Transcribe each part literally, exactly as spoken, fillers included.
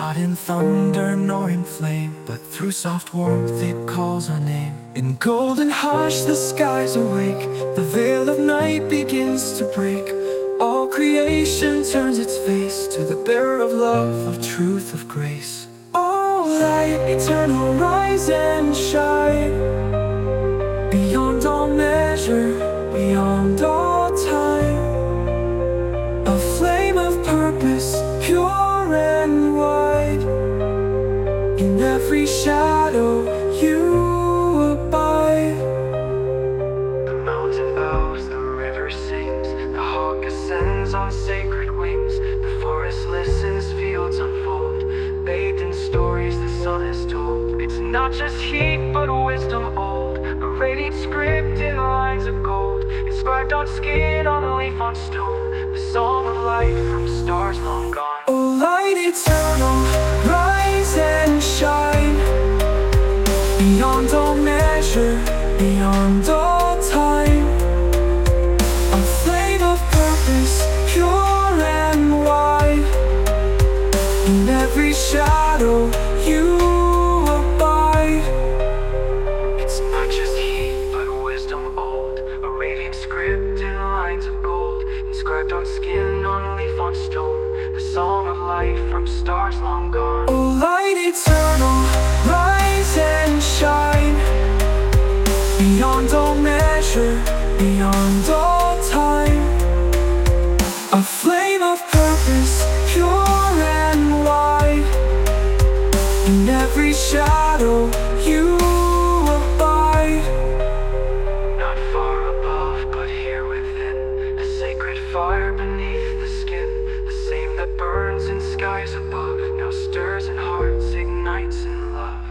Not in thunder nor in flame, but through soft warmth it calls our name. In golden hush the skies awake, the veil of night begins to break. All creation turns its face to the bearer of love, of truth, of grace. Oh light eternal, rise and shine, beyond all measure, beyond all time. A flame of purpose, pure and wide. In every shadow you abide. The mountain bows, the river sings, the hawk ascends on sacred wings. The forest listens, fields unfold, bathed in stories the sun has told. It's not just heat, but wisdom old, a radiant script in lines of gold, inscribed on skin, on a leaf, on stone, the song of light from stars long gone. Oh light eternal, rise and shine, beyond all measure, beyond all time. A flame of purpose, pure and wide. In every shadow you abide. It's not just heat, but wisdom old, a radiant script in lines of gold, inscribed on skin, on a leaf, on stone, the song of life from stars long gone. Oh light eternal, rise and shine, beyond all measure, beyond all time. A flame of purpose, pure and wide. In every shadow you abide. Not far above, but here within, a sacred fire beneath the skin, the same that burns in skies above, now stirs in hearts, ignites in love.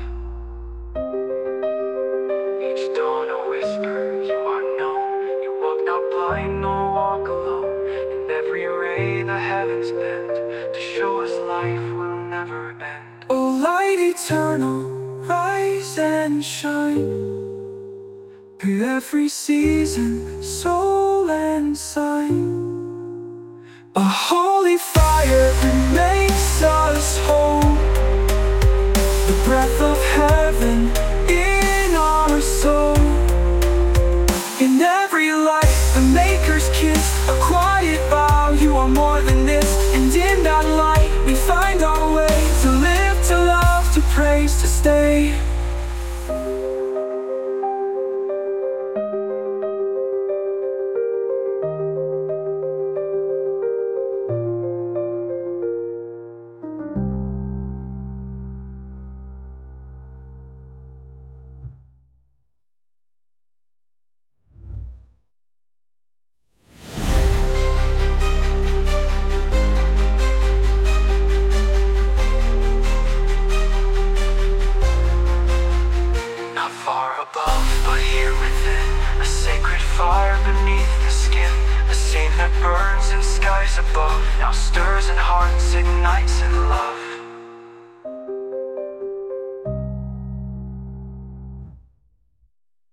Each dawn a whisper, you are known. You walk not blind nor walk alone. In every ray the heavens bend, to show us life will never end. Oh light eternal, rise and shine, through every season, soul and sign. A holy fire that makes us whole, the breath of heaven in our soul. In every life, the Maker's kiss, a quiet vow, you are more than this. And in that light, we find our way to live, to love, to praise, to stay. Burns in skies above, now stirs in hearts, ignites in love.